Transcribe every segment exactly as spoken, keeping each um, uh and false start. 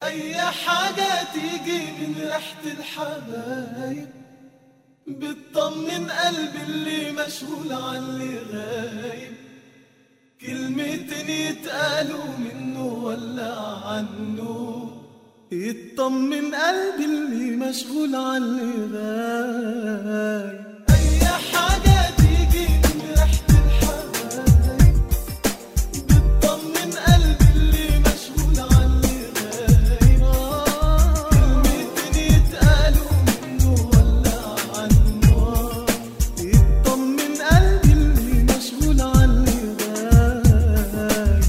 أي حاجة تيجي من ريحة الحبايب بتطمن قلبي اللي مشغول عن اللي غايب. كلمتين يتقالوا منه ولا عنه يطمن قلبي اللي مشغول عن اللي غايب. أي حاجة تيجي من ريحة الحبايب بتطمن قلبي اللي مشغول عن اللي غايب. كلمتين يتقالوا منه ولا عنه يطمن قلبي اللي مشغول عن اللي غايب.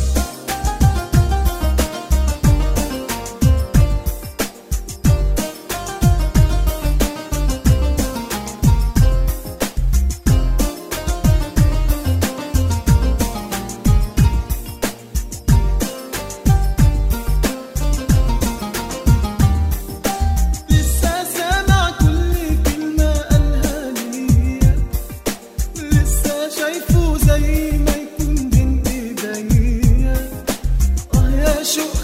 لسه سامع كل كلمة قالها ليا، لسه شايفه زي ما يكون بين ايديا. اه يا شوق